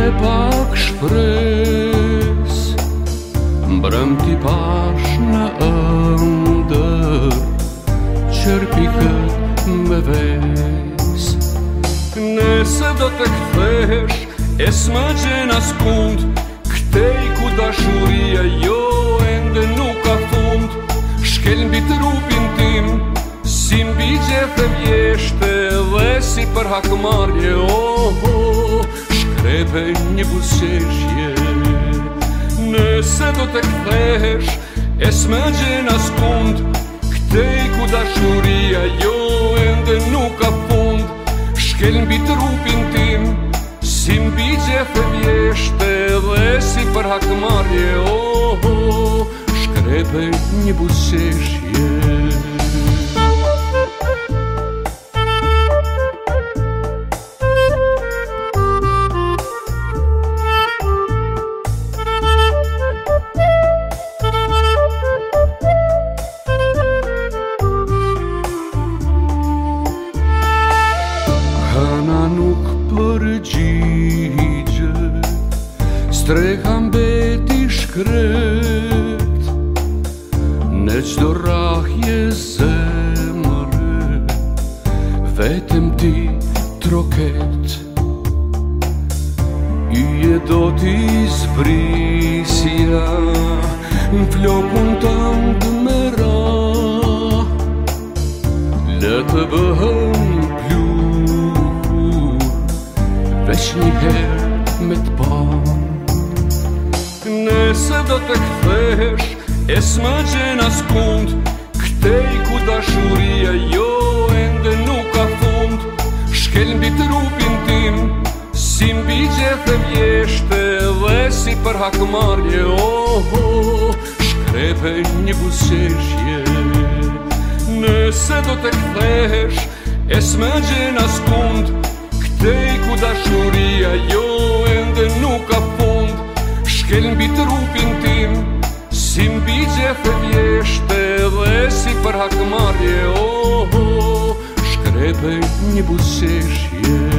pak shpres, mbrëm t'i pash në ëndër, qërpikët me ves. Nëse do të kthesh, e s'më gjen askund, këtej ku dashuria jo ende nuk ka fund. Shkel mbi trupin tim, si mbi gjethe vjeshte, dhe si për hakmarje, shkrepe një buzëqeshje. Nëse do të kthesh, e s'më gjen askund, këtej ku dashuria jo ende nuk ka fund. Shkel mbi trupin tim, si mbi gjethe vjeshte, dhe si për hakmarje, shkrepe një buzëqeshje. Hëna nuk përgjigje, streha mbeti shkret, në çdo rrahje zemre, vetëm ti troket. Yje do t'i zbrisja, në flokun tënd me ra, le të bëhem veç një herë me t'pa. Nëse do të kthesh, e s'më gjen askund, këtej ku dashuria jo ende nuk ka fund. Shkel mbi trupin tim, si mbi gjethe vjeshte, dhe si për hakmarje, shkrepe një buzëqeshje. Nëse do të kthesh, e s'më gjen askund, këtej ku dashuria jo ende nuk ka fund. Shkel mbi trupin tim, si mbi gjethe vjeshte, dhe si për hakmarje, shkrepe një buzëqeshje.